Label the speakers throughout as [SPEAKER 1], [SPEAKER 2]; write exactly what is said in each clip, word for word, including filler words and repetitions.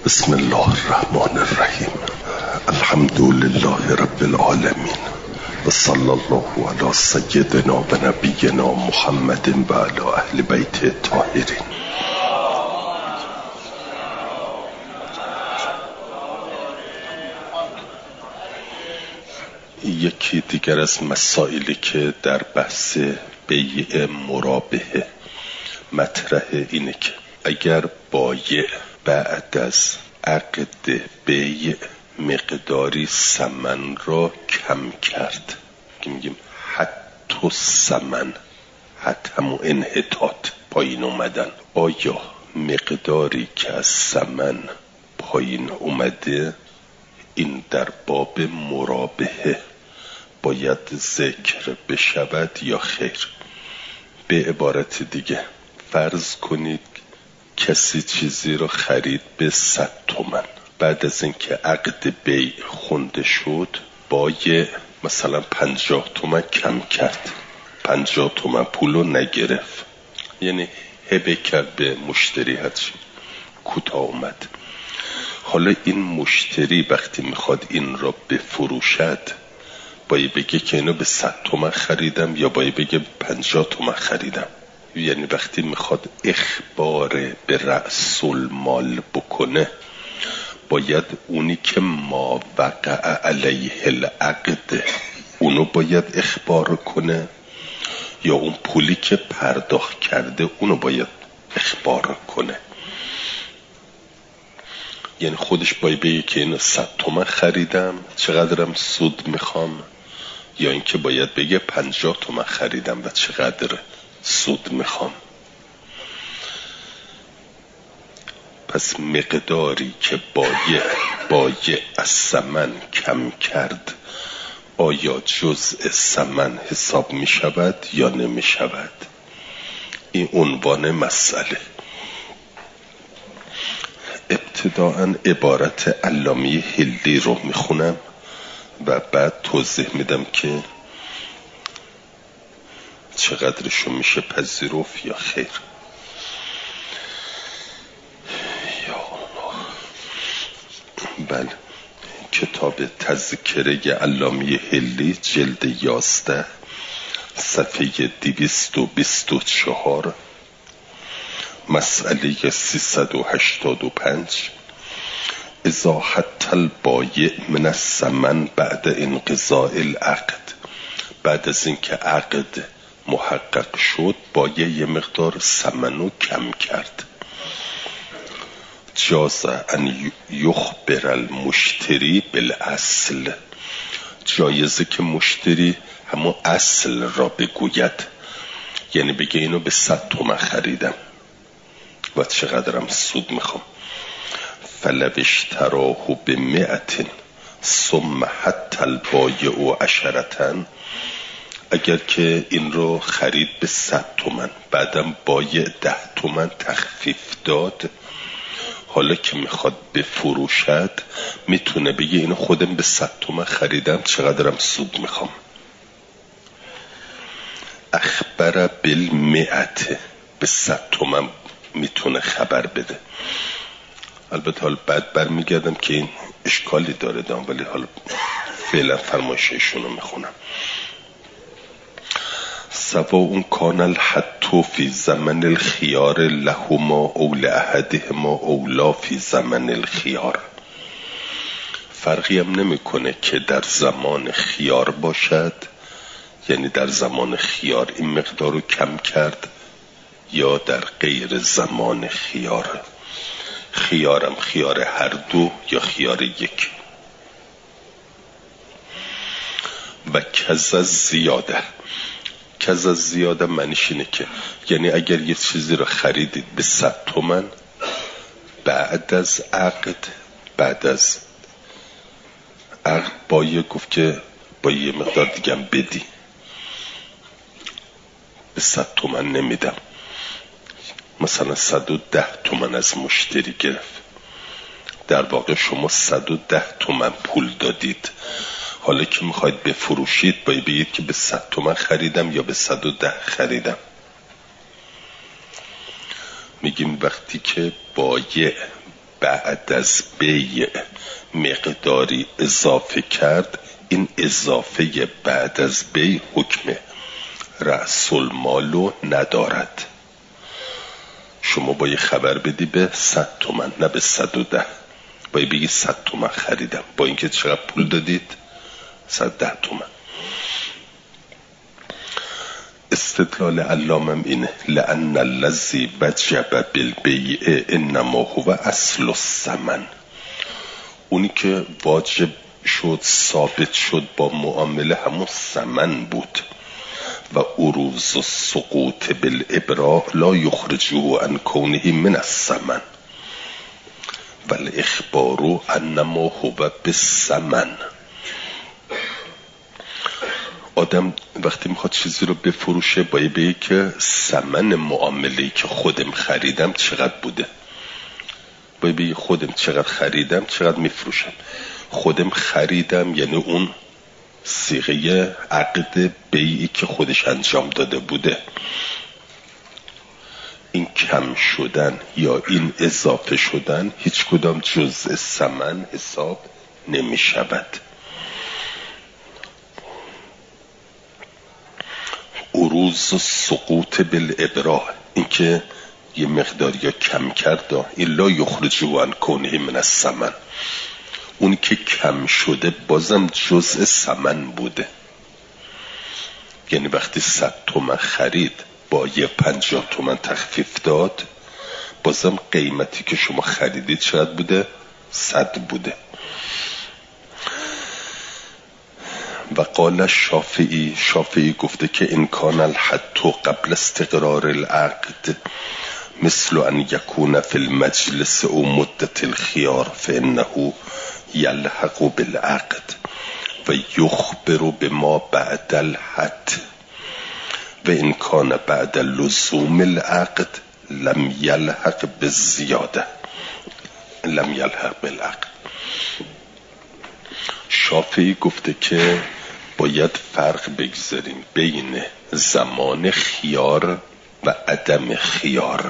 [SPEAKER 1] بسم الله الرحمن الرحیم. الحمد لله رب العالمین و صلی الله علی سیدنا و نبینا محمد و علی اهل بیت الطاهرین. یکی دیگر از مسائلی که در بحث بیع مرابحه مطرحه اینه که اگر بایع بعد از عقد بیع مقداری ثمن را کم کرد که میگیم حتی ثمن، حتی همون انحطاط، پایین اومدن، آیا مقداری که از ثمن پایین اومده این در باب مرابحه باید ذکر بشود یا خیر؟ به عبارت دیگه فرض کنید کسی چیزی رو خرید به صد تومن، بعد از اینکه عقد بیع خونده شد بایع مثلا پنجاه تومن کم کرد، پنجاه تومن پولو نگرفت، یعنی هبه کرد به مشتری، هرچی کوتاه اومد. حالا این مشتری وقتی میخواد این را بفروشد باید بگه که اینو به صد تومن خریدم یا باید بگه پنجاه تومن خریدم؟ یعنی وقتی میخواد اخبار به رأس المال بکنه باید اونی که ما وقع علیه العقد اونو باید اخبار کنه یا اون پولی که پرداخت کرده اونو باید اخبار کنه؟ یعنی خودش باید بگه که اینو صد تومن خریدم، چقدرم سود میخوام، یا اینکه باید بگه پنجاه تومن خریدم و چقدر سود میخوام؟ پس مقداری که بایع بایع از ثمن کم کرد آیا جزء ثمن حساب میشود یا نمیشود؟ این عنوان مسئله. ابتداءً عبارت علامه هلی رو میخونم و بعد توضیح میدم که چقدرشو میشه پذیرفت یا خیر. یا الله. بله، کتاب تذکره علامه هلی جلد یازده صفحه دویست و بیست و چهار مسئله سیصد و هشتاد و پنج. اذا حتی البایع من الثمن بعد انقضاء العقد، بعد از اینکه عقد محقق شد بایع یه مقدار ثمنو کم کرد، جاز ان یخبر المشتری بالاصل، جایزه که مشتری همون اصل را بگوید، یعنی بگه اینو به صد تومن خریدم و چقدرم سود میخوام. فلو اشتراه بمئة ثم حتی البایع عشرة، اگر که این رو خرید به صد تومن بعدم بایع ده تومن تخفیف داد، حالا که میخواد بفروشد میتونه بگه اینو خودم به صد تومن خریدم، چقدرم سود میخوام. اخبر بالمئة، به صد تومن میتونه خبر بده. البته حالا بعد برمیگردم که این اشکالی داره دام، ولی حالا فعلا فرمایششونو میخونم. سواء کان الحد فی زمن الخیار لهما او لاحدهما او لا فی زمن الخیار، فرقی هم نمیکنه که در زمان خیار باشد، یعنی در زمان خیار این مقدار رو کم کرد، یا در غیر زمان خیار، خیارم خیار هر دو یا خیار یک. و کذا زیاده، کذا زیاده معنیش اینه که یعنی اگر یه چیزی رو خریدید به صد تومن بعد از عقد بعد از عقد بایع گفت که با یه مقدار دیگه بدی، به صد تومن نمیدم، مثلا صد و ده تومن از مشتری گرفت، در واقع شما صد و ده تومن پول دادید، حالا که میخواید بفروشید باید بگید که به صد تومن خریدم یا به صد و ده خریدم. میگیم وقتی که بایع بعد از بیع مقداری اضافه کرد، این اضافه بعد از بیع حکم رأس المالو ندارد. شما باید خبر بدی به صد تومن، نه به صد و ده. باید بگی صد تومن خریدم، با اینکه چقدر پول دادید؟ صد ده تومن. استدلال علامم اینه لأن الذی وجب بالبیع انما هو اصل الثمن. اونی که واجب شد، ثابت شد با معامله، همون ثمن بود. و عروض السقوط بالابراء لا یخرجه عن کونه من الثمن والاخبار انما هو بالثمن. آدم وقتی میخواد چیزی رو بفروشه باید بگه که ثمن معامله‌ای که خودم خریدم چقدر بوده. باید بگه خودم چقدر خریدم چقدر میفروشم. خودم خریدم یعنی اون صیغه عقد بیعی که خودش انجام داده بوده. این کم شدن یا این اضافه شدن هیچ کدام جزء ثمن حساب نمی شود. عروض سقوط بالابراء، این که یه مقدار یا کم کرد، این لا یخرجه عن کونه من الثمن. اون که کم شده بازم جزء ثمن بوده. یعنی وقتی صد تومن خرید با یه پنجاه تومن تخفیف داد، بازم قیمتی که شما خریدید چقدر بوده؟ صد بوده. و قال شافعی، شافعی گفته که ان کان الحد قبل استقرار العقد مثل ان یکون فی المجلس او مدت الخیار فانه یلحق بالعقد و یخبر بما بعد الحد و ان کان بعد لزوم العقد لم یلحق بالزیاده لم یلحق بالعقد. شافعی گفته که باید فرق بگذاریم بین زمان خیار و عدم خیار.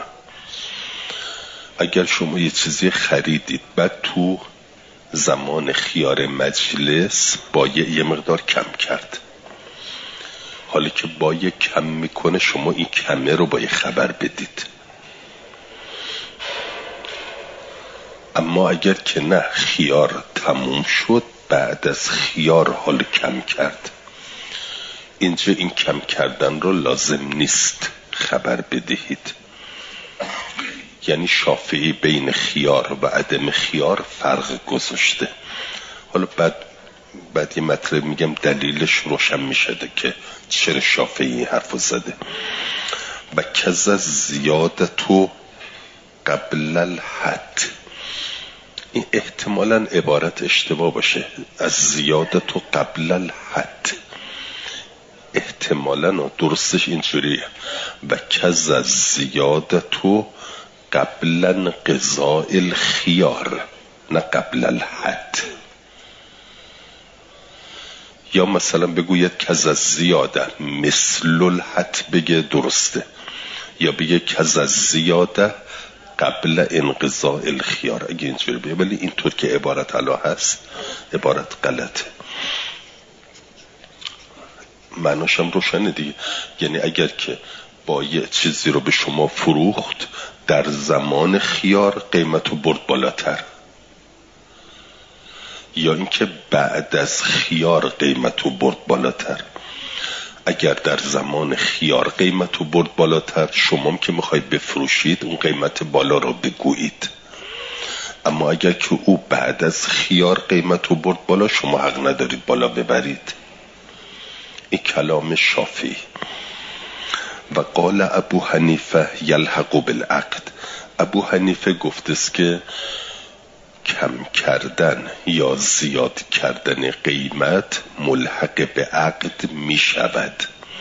[SPEAKER 1] اگر شما یه چیزی خریدید بعد تو زمان خیار مجلس با یه مقدار کم کرد، حالی که با یه کم میکنه شما این کمه رو با یه خبر بدید. اما اگر که نه خیار تموم شد بعد از خیار حال کم کرد، اینجا این کم کردن رو لازم نیست خبر بدهید. یعنی شافعی بین خیار و عدم خیار فرق گذاشته. حالا بعد بعد یه مطلب میگم دلیلش روشن میشده که چرا شافعی حرفو زده. و کذا زیادتو قبل الحد، این احتمالاً عبارت اشتباه باشه، از زیادتو قبل الحد احتمالاً درستش اینجوریه و کذا زیادتو قبل انقضاء الخیار، نه قبل الحد. یا مثلا بگوید کذا زیاده مثل الحد بگه درسته، یا بگه کذا زیاده قبل انقضاء الخیار اگه اینجوری بگه. ولی اینطور که عبارت علا هست عبارت غلطه. معناشم روشنه دیگه. یعنی اگر که با یه چیزی رو به شما فروخت در زمان خیار قیمتو برد بالاتر، یا اینکه بعد از خیار قیمتو برد بالاتر. اگر در زمان خیار قیمتو برد بالاتر، شما که میخواید بفروشید اون قیمت بالا رو بگویید. اما اگر که او بعد از خیار قیمتو برد بالا، شما حق ندارید بالا ببرید. این کلام شافعی. و قال ابو حنیفه یلحق بالعقد، ابو حنیفه گفته است که کم کردن یا زیاد کردن قیمت ملحق به عقد می شود.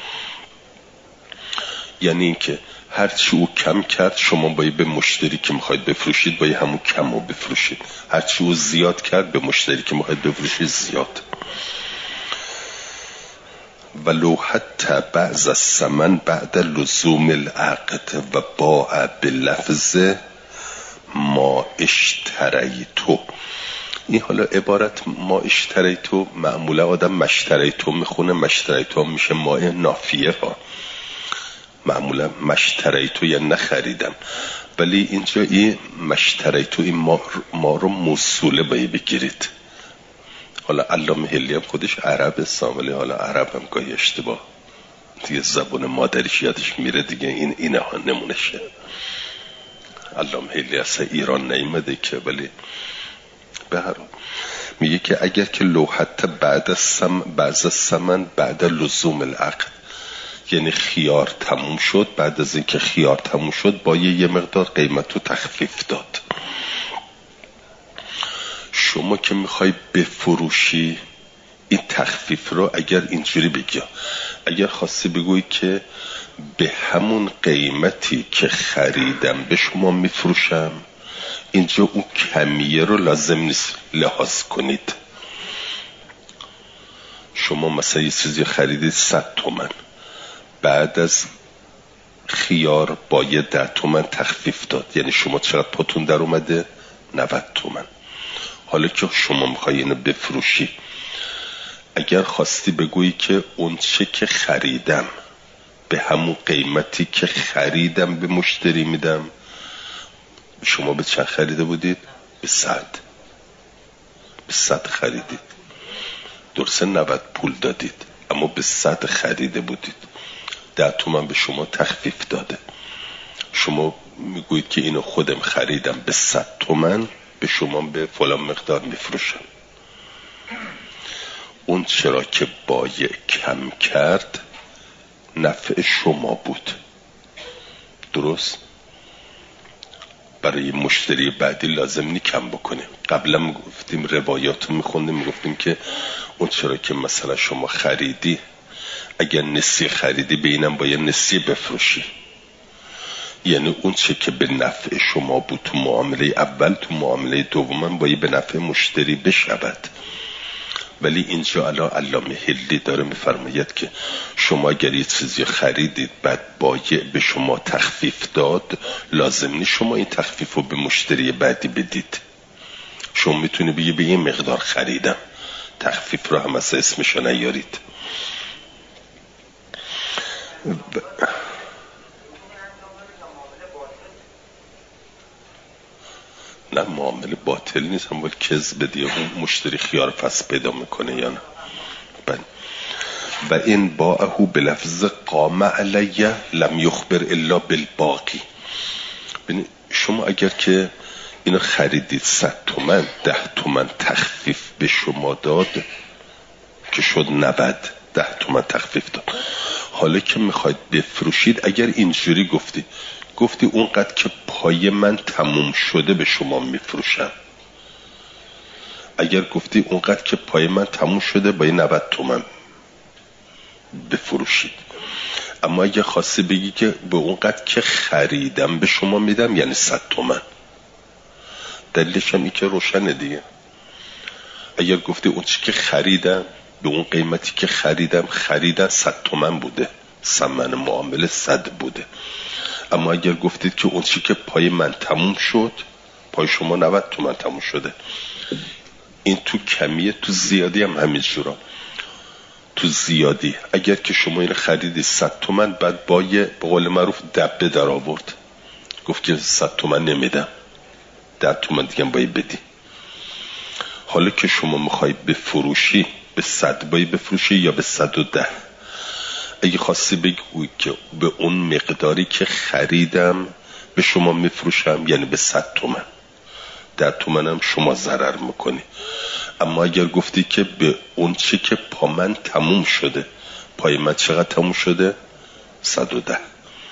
[SPEAKER 1] یعنی اینکه هرچی او کم کرد شما باید به مشتری که میخواید بفروشید باید همون کم رو بفروشید، هرچی او زیاد کرد به مشتری که میخواید بفروشید زیاد. ولو حتی بعض الثمن بعد لزوم العقد و باع بلفظ ما اشتریتو. این حالا عبارت ما اشتریتو معمولا آدم مشتریتو میخونه، مشتریتو میشه ما نافیه ها، معمولا مشتریتو یعنی نخریدم، ولی اینجا این مشتریتو این ما, ما رو موصوله باید بگیرید. حالا علامه حلی هم خودش عرب هستم، ولی حالا عرب هم گاهی اشتباه دیگه زبان مادریش یادش میره دیگه، این اینه ها نمونشه. علامه حلی اصلا ایران نیمده که، ولی به هر حال میگه که اگر که لوحت بعد از سم بعد از سمن بعد لزوم العقد، یعنی خیار تموم شد، بعد از اینکه خیار تموم شد با یه مقدار قیمت رو تخفیف داد. شما که میخوای بفروشی این تخفیف رو اگر اینجوری بگی، اگر خواستی بگوی که به همون قیمتی که خریدم به شما میفروشم، اینجا اون کمیه رو لازم نیست لحاظ کنید. شما مثلا یه چیزی خریدید صد تومن، بعد از خیار با یه ده تومن تخفیف داد، یعنی شما چقدر پاتون در اومده؟ نود تومن. حالا که شما میخوایی اینو بفروشی، اگر خواستی بگویی که اون چه که خریدم به همون قیمتی که خریدم به مشتری میدم، شما به چند خریده بودید؟ به صد. به صد خریدید، درسته نود پول دادید، اما به صد خریده بودید، ده تومن به شما تخفیف داده. شما میگویید که اینو خودم خریدم به صد تومن، به شما به فلان مقدار میفروشم. اون چرا که بایع کم کرد نفع شما بود، درست؟ برای مشتری بعدی لازم نی کم بکنیم. قبلا میگفتیم روایات رو میخوندیم، میگفتیم که اون چرا که مثلا شما خریدی، اگر نسیه خریدی به اینم باید نسیه بفروشی، یعنی اون چه که به نفع شما بود تو معامله اول، تو معامله دوم باید به نفع مشتری بشود. ولی اینجا الان علامه حلی داره میفرماید که شما اگر یه چیزی خریدید بعد بایع به شما تخفیف داد، لازم نیست شما این تخفیف رو به مشتری بعدی بدید. شما میتونی بگی به یه مقدار خریدم، تخفیف رو هم از اسمشو نیارید. ب... نه معامله باطل نیست، هم باید کذب دیگه، اون مشتری خیار پس پیدا میکنه یا نه. بله. و این باعهو بلفظ قام علیه لم یخبر الا بالباقی. ببین شما اگر که اینو خریدید صد تومن، ده تومن تخفیف به شما داد که شد نود، ده تومن تخفیف داد. حالا که میخواید بفروشید، اگر اینجوری گفتی گفتی اونقدر که پای من تموم شده به شما میفروشم، اگر گفتی اونقدر که پای من تموم شده با نود تومن بفروشید، اما اگر خواستی بگی که به اونقدر که خریدم به شما میدم، یعنی صد تومن، دلیلش هم این که روشنه دیگه. اگر گفتی اون چی که خریدم به اون قیمتی که خریدم، خریدن صد تومن بوده، ثمن معامله صد بوده. اما اگر گفتید که اون چی که پای من تموم شد، پای شما نود تومن تموم شده، این تو کمیه، تو زیادی هم همین جورا. تو زیادی اگر که شما این خریدی صد تومن، بعد با یه به قول معروف دبه در آورد، گفت که صد تومن نمیدم، ده تومن دیگه باید بدی. حالا که شما میخوای بفروشی، به صد باید بفروشی یا به صد و ده. اگه خواستی بگوی که به اون مقداری که خریدم به شما میفروشم، یعنی به صد تومن، ده تومن هم شما ضرر میکنی. اما اگر گفتی که به اون چی که پا من تموم شده، پای من چقدر تموم شده؟ صد و ده.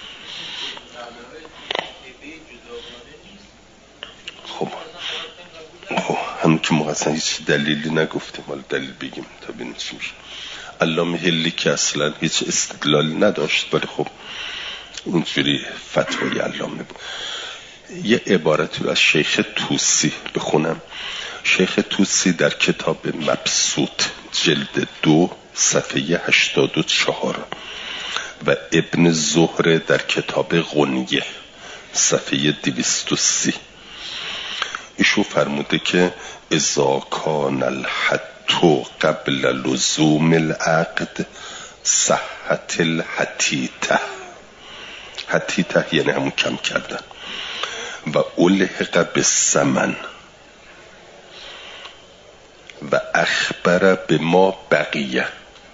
[SPEAKER 1] خب خب همون که ما اصلا هیچ دلیلی نگفتیم، حالا دلیل بگیم تا ببینیم چی میشه. علامه حلی که اصلا هیچ استدلالی نداشت، ولی خب اونجوری فتوای علامه بود. یه عبارتی از شیخ توسی بخونم. شیخ توسی در کتاب مبسوط جلد دو صفحه هشتاد و چهار و ابن زهره در کتاب غنیه صفحه دویست و سی ایشو فرموده که اذا کان الحد قبل لزوم العقد صحت الحتیته. حتیته یعنی همون کم کردن. و الحق بالثمن و اخبر به ما بقیه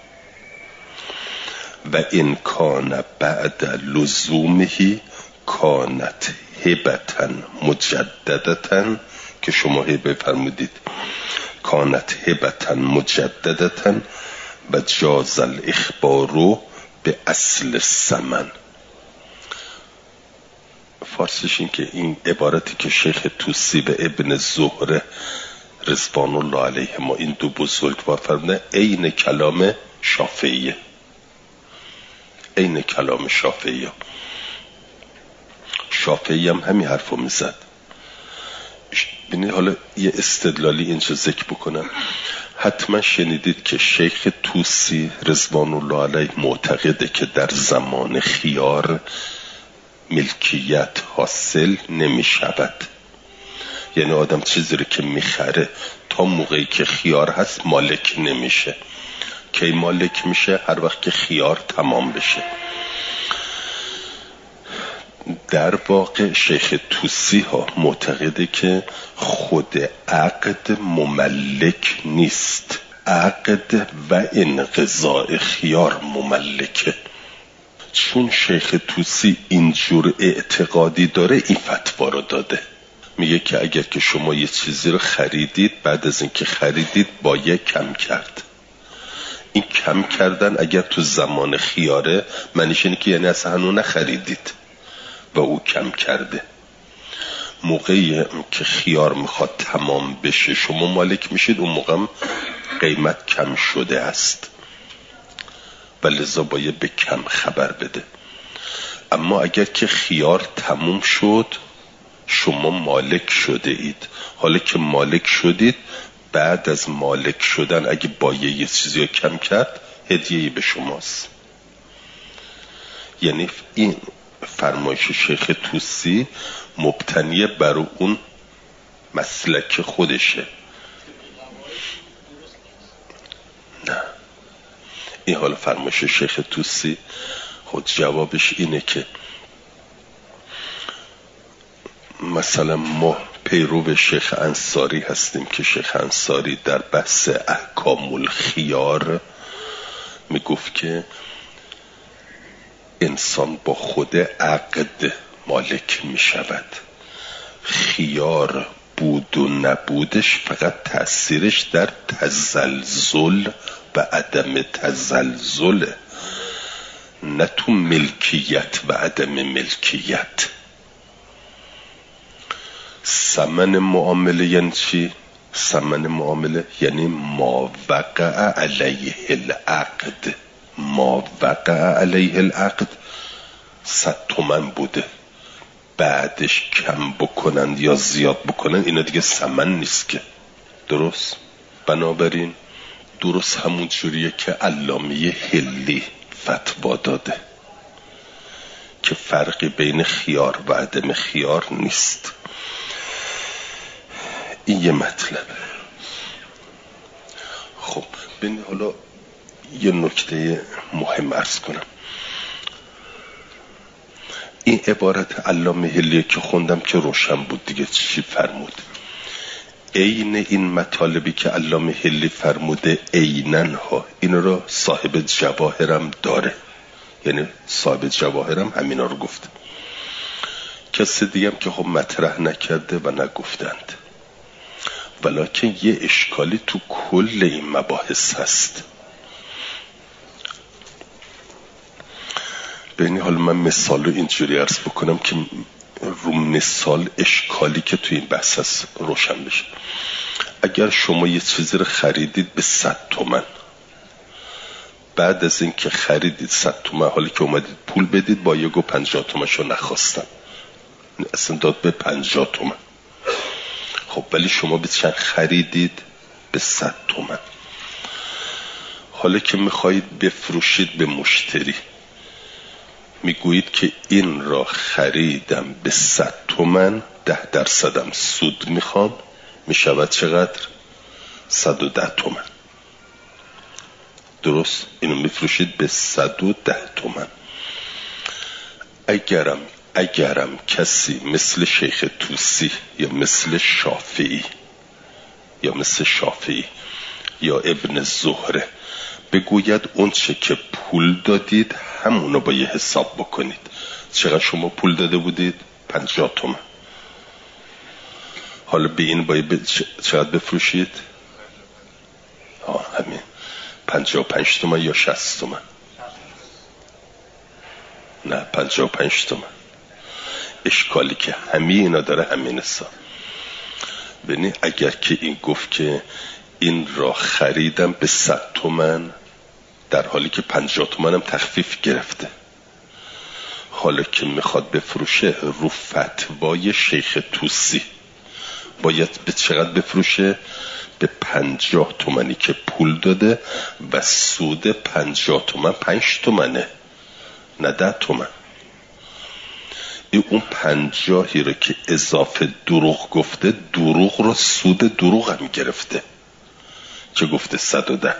[SPEAKER 1] و ان کان بعد لزومه کانت هبتا مجددتا، که شما هبه فرمودید، کانت هبتا مجددتا و جاز الاخبار به اصل الثمن. فارسیش این که این عبارتی که شیخ توسی به ابن زهره رضوان الله علیه ما این دو بزرگوار فرمودن عین کلام شافعیه، عین کلام شافعیه. شافعی هم همین حرفو میزد. ببینید حالا یه استدلالی اینجا ذکر بکنم. حتما شنیدید که شیخ توسی رضوان الله علیه معتقده که در زمان خیار ملکیت حاصل نمی شود. یعنی آدم چیزی رو که میخره تا موقعی که خیار هست مالک نمیشه. کی مالک میشه؟ هر وقت که خیار تمام بشه. در واقع شیخ توسی ها معتقده که خود عقد مملک نیست، عقد و انقضاء خیار مملکه. چون شیخ توسی اینجور اعتقادی داره این فتوا رو داده. میگه که اگر که شما یه چیزی رو خریدید، بعد از اینکه خریدید باید کم کرد. این کم کردن اگر تو زمان خیاره معنیش اینه که یعنی اصلا هنو نخریدید و او کم کرده. موقعی که خیار میخواد تمام بشه شما مالک میشید، اون موقع قیمت کم شده است و لذا باید به کم خبر بده. اما اگر که خیار تموم شد شما مالک شده اید. حالا که مالک شدید، بعد از مالک شدن اگه باید یه چیزی رو کم کرد هدیه‌ای به شماست. یعنی این فرمایش شیخ توسی مبتنی بر اون مسلک خودشه. نه، این حال فرمایش شیخ توسی خود جوابش اینه که مثلا ما پیرو شیخ انصاری هستیم که شیخ انصاری در بحث احکام الخیار میگفت که انسان با خود عقد مالک می شود. خیار بود و نبودش فقط تأثیرش در تزلزل و عدم تزلزل، نه تو ملکیت و عدم ملکیت. ثمن معامله یعنی چی؟ ثمن معامله یعنی ما وقع علیه العقد. ما وقع علیه العقد صد تومن بوده، بعدش کم بکنن یا زیاد بکنن اینا دیگه ثمن نیست که. درست؟ بنابراین درست همون جوریه که علامه حلی فتوا داده که فرقی بین خیار و عدم خیار نیست. این یه مطلب. خب ببین حالا یه نکته مهم عرض کنم. این عبارت علامه حلیه که خوندم که روشن بود دیگه چی فرمود. عین این مطالبی که علامه حلی فرموده عینن ها این رو صاحب جواهرم داره. یعنی صاحب جواهرم همینا رو گفت. کسی دیگه هم که خب مطرح نکرده و نگفتند. ولیکن یه اشکالی تو کل این مباحث هست. ببینید حالا من مثال رو اینجوری عرض بکنم که رو مثال اشکالی که تو این بحث هست روشن بشه. اگر شما یه چیزی رو خریدید به صد تومن، بعد از این که خریدید صد تومن، حالی که اومدید پول بدید با یه گو پنجاه تومنشو نخواستن، اصلا داد به پنجاه تومن. خب ولی شما به چند خریدید؟ به صد تومن. حالا که میخواهید بفروشید به مشتری، میگویید که این را خریدم به صد تومن، ده درصدم سود میخوام، میشود چقدر؟ صد و ده تومن. درست؟ اینو میفروشید به صد و ده تومن. اگرم اگرم کسی مثل شیخ توسی یا مثل شافعی یا مثل شافعی یا ابن زهره بگوید اون چه که پول دادید همونو با یه حساب بکنید. چقدر شما پول داده بودید؟ پنجاه تومن. حالا به این باید چقدر بفروشید؟ آه همین پنجاه و پنج تومن یا شصت تومن؟ نه پنجاه و پنج تومن. اشکالی که همه اینا داره همین حساب. ببین اگر که این گفت که این را خریدم به صد تومن در حالی که پنجاه تومن هم تخفیف گرفته، حالا که میخواد بفروشه رو فتوای شیخ توسی باید به چقدر بفروشه؟ به پنجاه تومنی که پول داده و سود پنجاه تومن پنج تومنه، نه ده تومن. این اون پنجاهی رو که اضافه دروغ گفته، دروغ رو سود دروغ هم گرفته چه گفته صد و ده.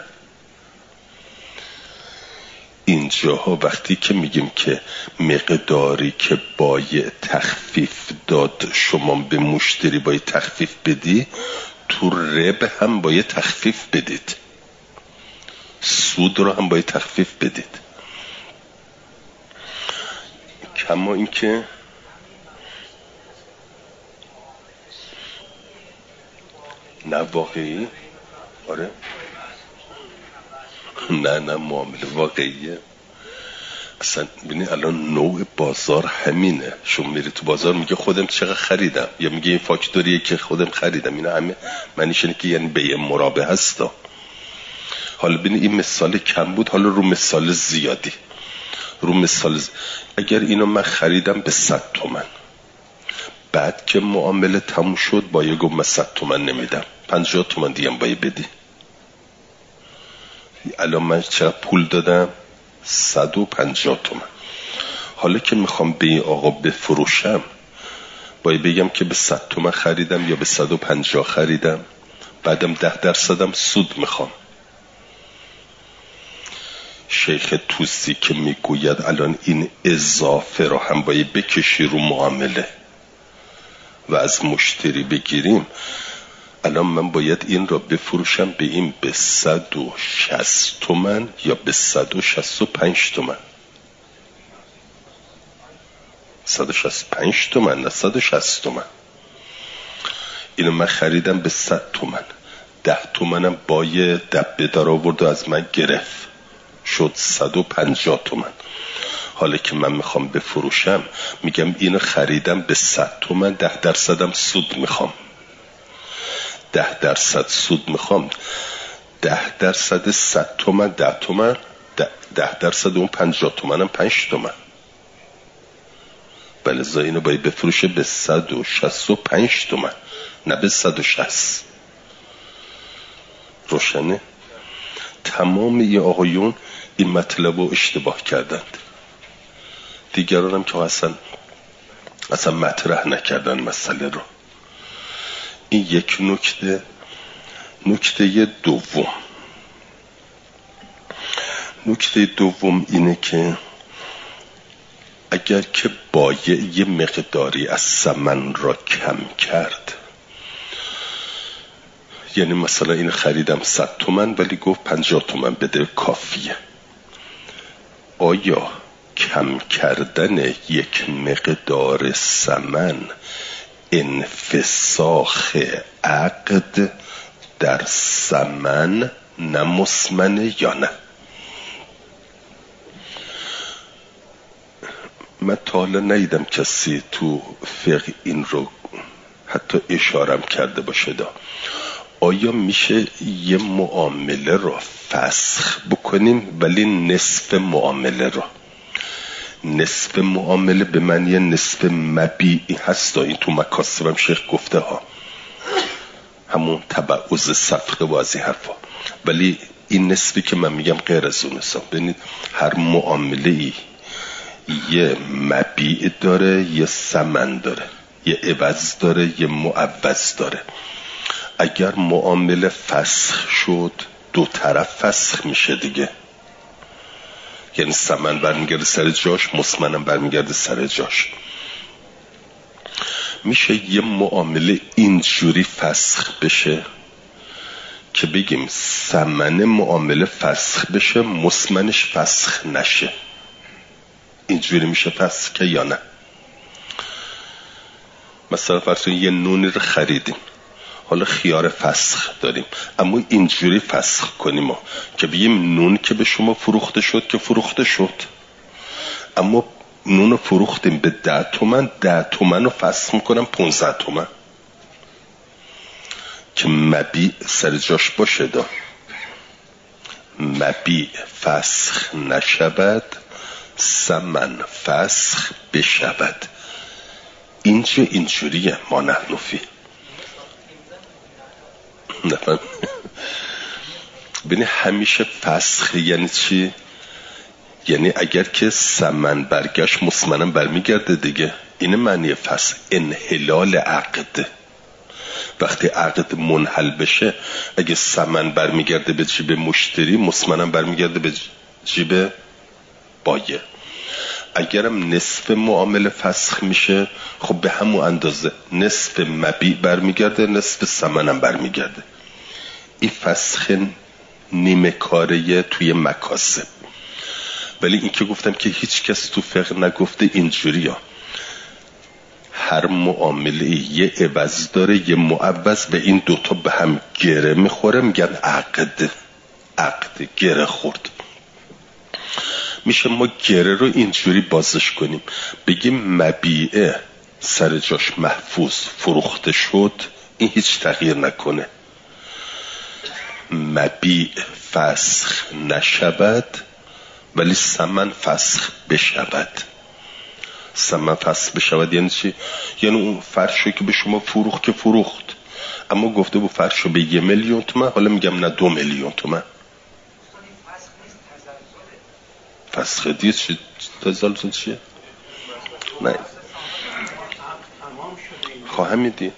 [SPEAKER 1] اینجاها وقتی که میگیم که مقداری که باید تخفیف داد شما به مشتری باید تخفیف بدی، تو ربح هم باید تخفیف بدید، سود رو هم باید تخفیف بدید. کما این که نه واقعی، آره نه نه معامله واقعیه. اصلا ببینی الان نوع بازار همینه. شما میری تو بازار میگه خودم چقدر خریدم یا میگه این فاکتوریه که خودم خریدم، اینا همه معنیش اینه که یعنی بیع مرابح هستا. حالا ببینی این مثال کم بود، حالا رو مثال زیادی رو مثال زی... اگر اینو من خریدم به صد تومن، بعد که معامله تموم شد باید گفت من صد تومن نمیدم، پنجاه تومن دیگه باید بدی. الان من چقدر پول دادم؟ صد و پنجاه تومن. حالا که میخوام به این آقا بفروشم باید بگم که به صد تومن خریدم یا به صد و پنجاه خریدم، بعدم ده درصدم سود میخوام. شیخ توسی که میگوید الان این اضافه رو هم باید بکشی رو معامله و از مشتری بگیریم، الان من باید این را بفروشم به این به صد و شصت تومن یا به صد و شصت و پنج تومن. صد و شصت و پنج تومن نه صد و شصت تومن. اینو من خریدم به صد تومن، ده تومنم باید دبه دار آورد و از من گرفت، شد صد و پنجاه تومن. حالا که من میخوام بفروشم میگم اینو خریدم به صد تومن، ده درصدم سود میخوام، ده درصد سود میخوام، ده درصد صد تومن ده تومن، ده, ده درصد اون پنجاه تومن هم پنج تومن. بلزا اینو باید بفروشه به صد و شصت و پنج تومن نه به صد و شصت. روشنه؟ تمام ی آقایون این مطلب رو اشتباه کردند، دیگران هم که اصلا اصلا مطرح نکردن مسئله رو. این یک نکته. نکته دوم نکته دوم اینه که اگر که بایع یه مقداری از ثمن را کم کرد، یعنی مثلا این خریدم صد تومن ولی گفت پنجاه تومن بده کافیه، آیا کم کردن یک مقدار ثمن انفساخ عقد در ثمن نمسمنه یا نه؟ من تا حالا ندیدم کسی تو فقه این رو حتی اشارم کرده باشه. دا آیا میشه یه معامله رو فسخ بکنیم ولی نصف معامله رو، نصف معامله به معنی نصف مبیعی هست، این تو مکاسبم شیخ گفته ها، همون تبعوض صفقه و از این حرفا، ولی این نصفی که من میگم غیر از اون حساب. ببینید هر معامله ای یه مبیع داره یه ثمن داره، یه عوض داره، یه معوض داره. اگر معامله فسخ شد دو طرف فسخ میشه دیگه، یعنی ثمن برمیگرده سر جاش، مسمنم برمیگرده سر جاش. میشه یه معامله اینجوری فسخ بشه که بگیم ثمن معامله فسخ بشه، مسمنش فسخ نشه. اینجوری میشه فسخ که یا نه؟ مثلا فرض کنید یه نونی رو خریدیم، حالا خیار فسخ داریم، اما اینجوری فسخ کنیم ما که بگیم نون که به شما فروخته شد که فروخته شد، اما نون رو فروختیم به ده تومن، ده تومن رو فسخ میکنم پونزده تومن که مبیع سر جاش باشه. دا مبیع فسخ نشود، ثمن فسخ بشود. اینجا اینجوریه ما نحنفی. نفهم بینی همیشه فسخ یعنی چی؟ یعنی اگر که ثمن برگشت مسمنم برمیگرده دیگه. این معنی فسخ، انحلال عقد. وقتی عقد منحل بشه، اگه ثمن برمیگرده به جیب مشتری، مسمنم برمیگرده به جیب بایع. اگرم نصف معامله فسخ میشه، خب به همون اندازه نصف مبیع برمیگرده، نصف ثمنم برمیگرده. این فسخ نیمه کاریه توی مکاسب. ولی این که گفتم که هیچ کس تو فقه نگفته اینجوری ها. هر معامله یه عوض داره، یه معوض، به این دوتا به هم گره میخوره، میگن عقد. عقد گره خورد. میشه ما گره رو اینجوری بازش کنیم، بگیم مبیعه سر جاش محفوظ فروخته شد، این هیچ تغییر نکنه. مبیع فسخ نشود ولی ثمن فسخ بشود. ثمن فسخ بشود یعنی چی؟ یعنی اون فرشو که به شما فروخت که فروخت، اما گفته بود فرشو به یه میلیون تومن، حالا میگم نه دو میلیون تومن. فسخ دیگه چی؟ تزلزل چیه؟ نه خواهم میدی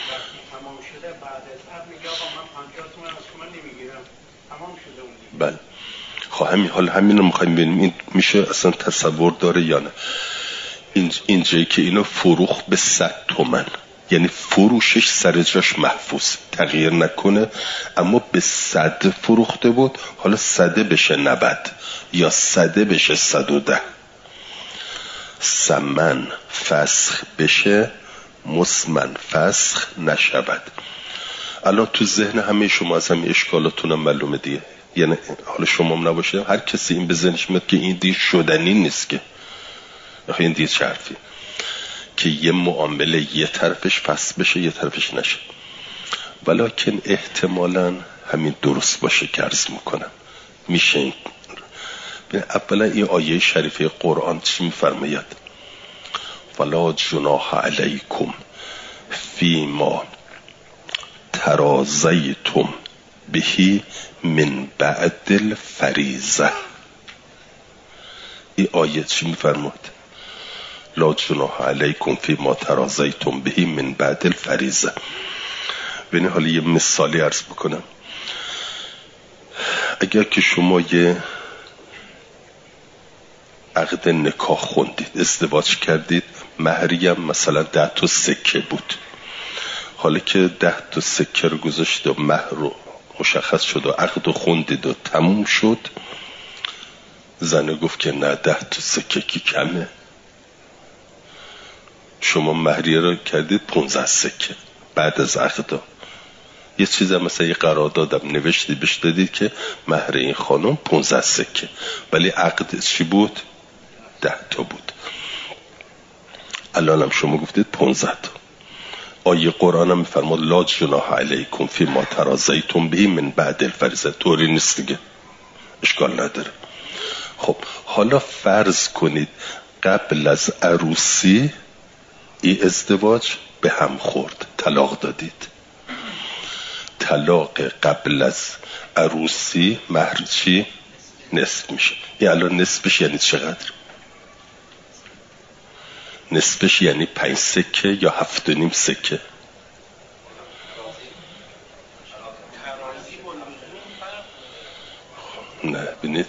[SPEAKER 1] بله خواهم می حال همین رو میخوایم ببینیم این میشه اصلا تصور داره یا نه. این اینجایی که اینو فروخت به صد تومن، یعنی فروشش سر جاش محفوظ تغییر نکنه، اما به صد فروخته بود، حالا صده بشه نود یا صده بشه صد و ده. ثمن فسخ بشه، مسمن فسخ نشود. الان تو ذهن همه شما از همه اشکالاتونم معلومه دیگه. یعنی حالا شما هم نباشه، هر کسی این به ذهنش میاد که این دیگه شدنی نیست که این دیگه چه حرفی که یه معامله یه طرفش فسخ بشه یه طرفش نشه. ولیکن احتمالاً همین درست باشه که عرض میکنم میشه این. اولا این آیه شریفه قرآن چی میفرماید؟ ولا جناح علیکم فیما تراضیتم بهی من بعد الفریضه. این آیه چی میفرماید؟ لا جناح علیکم فیما تراضیتم بهی من بعد الفریضه. ببین حالا یه مثالی عرض بکنم. اگر که شما یه عقد نکاح خوندید، ازدواج کردید، مهری هم مثلا ده تا سکه بود، حالا که ده تا سکه رو گذاشت و مهر رو مشخص شد و عقد رو خوندید و تموم شد، زنه گفت که نه ده تا سکه کی کمه، شما مهریه رو کردید پونزده سکه. بعد از عقد یه چیز هم مثلا یه قراردادم نوشتید بهش دادید که مهر این خانم پونزده سکه، ولی عقد چی بود؟ ده تا بود. الان هم شما گفتید پونزده تا. آیه قرآن هم میفرماد لا جناح علیکم فیما تراضیتم به من بعد الفریضه. طوری نیست دیگه، اشکال نداره. خب حالا فرض کنید قبل از عروسی این ازدواج به هم خورد، طلاق دادید. طلاق قبل از عروسی مهر چی؟ نصف میشه. این الان نصفش یعنی چقدر؟ نصفش یعنی پنج سکه یا هفت و نیم سکه؟ نه ببینید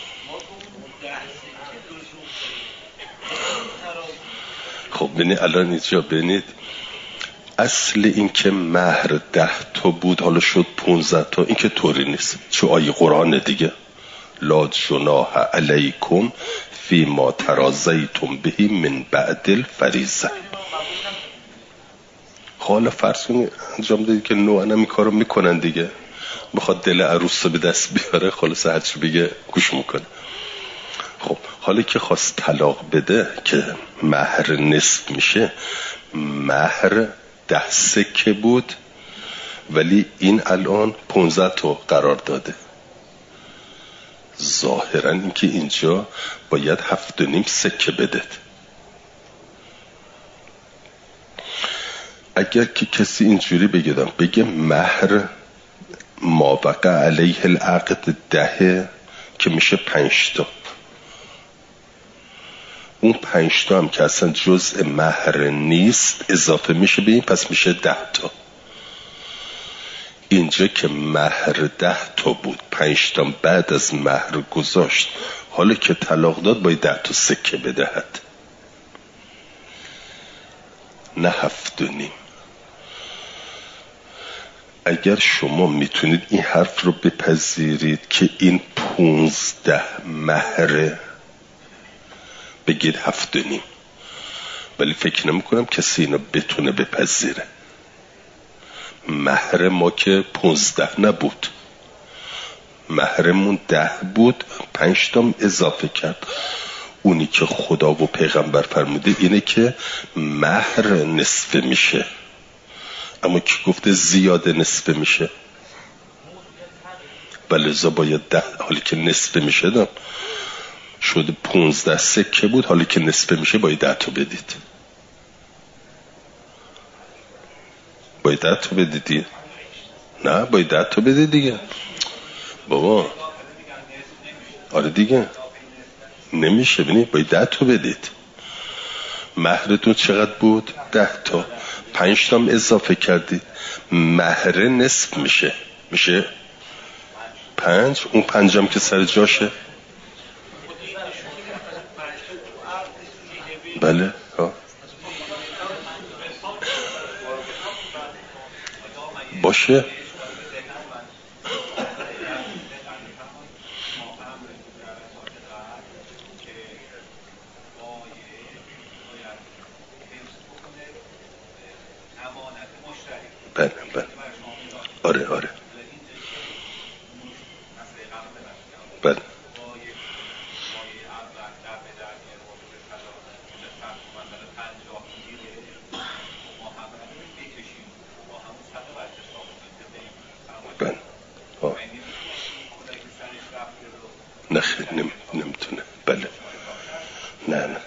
[SPEAKER 1] خب ببینید الان اینجا ببینید اصل این که مهر ده تا بود حالا شد پونزده تا، این که طوری نیست، چه آیه قرآن دیگه لا جناح علیکم فی ما تراضیتم به من بعد الفریضه. حالا فرض کنید انجام دادید که نوعا این کارو میکنن دیگه، میخواد دل عروس رو به دست بیاره، خلاص هرچی بگه گوش میکنه. خب حالا که خواست طلاق بده که مهر نصف میشه، مهر ده سکه بود ولی این الان پونزده تا قرار داده، ظاهرا این که اینجا باید هفت و نیم سکه بده. اگر که کسی اینجوری بگیدم بگه مهر ما وقع علیه العقد ده که میشه پنج تا، اون پنج تا هم که اصلا جزء مهر نیست اضافه میشه به این، پس میشه ده تا. اینجا که مهر ده تا بود، پنج تا بعد از مهر گذاشت، حالا که طلاق داد باید ده تا سکه بدهد، نه هفت و نیم. اگر شما میتونید این حرف رو بپذیرید که این پونزده مهره، بگید هفت و نیم، ولی فکر نمی کنم کسی اینو بتونه بپذیره. مهر ما که پونزده نبود، مهرمون ده بود، پنج تام اضافه کرد. اونی که خدا و پیغمبر فرموده اینه که مهر نصف میشه، اما کی گفته زیاده نصف میشه؟ بلزا باید ده، حالی که نصف میشه دم شده پونزده سکه بود، حالی که نصف میشه باید ده تا بدید، باید ده تا بدید. نه باید ده تا بدید دیگه بابا. آره دیگه نمیشه، ببینید باید ده تا بدید. مهرتون چقدر بود؟ ده تا، پنج تام اضافه کردید، مهر نصف میشه، میشه پنج. اون پنجم که سر جاشه. بله ها. باشه بله بله آره آره بله بله ها نه خیلی نم... نمیتونه. بله نه نه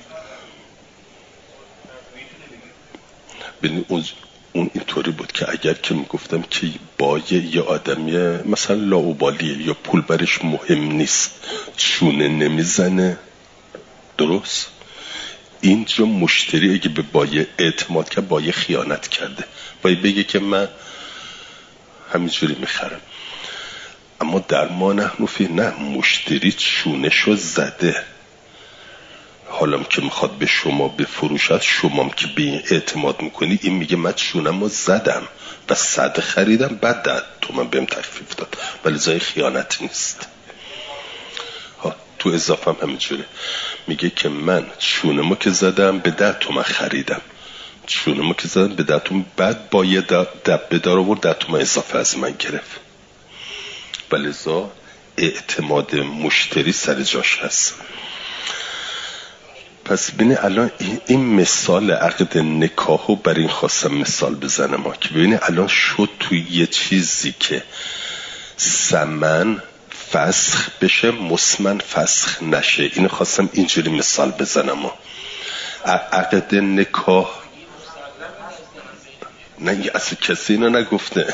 [SPEAKER 1] ببین اون اون اینطوری بود که اگر که میگفتم که با یه آدمی مثلا لاابالیه یا پول برش مهم نیست چونه نمیزنه، درست؟ اینجا مشتری اگه به بایع اعتماد کرد بایع خیانت کرده، بایع بگه که من همینجوری میخرم. اما در ما نحن فی نه، مشتری چونشو زده، حالا که میخواد به شما بفروشد، شما که به این اعتماد میکنی، این میگه من چونمو زدم و صد خریدم بعد ده تومن بهم تخفیف داد، ولی زای خیانت نیست. ها تو اضافه هم همینجوره، میگه که من چونمو که زدم به ده تومن خریدم، چونمو که زدم به ده تومن، بعد با یه دبه دار آورد ده تومن اضافه از من گرفت. ولی زا اعتماد مشتری سر جاش هست. پس ببینید الان این مثال عقد نکاحو بر این خواستم مثال بزنم ها، که ببینید الان شد توی یه چیزی که ثمن فسخ بشه مسمن فسخ نشه، اینو خواستم اینجوری مثال بزنم ها. عقد نکاح نه اصلا کسی اینو نگفته.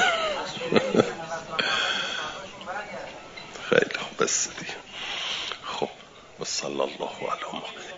[SPEAKER 1] خیلی خوب بس دیگه. خب و صلی الله علیه و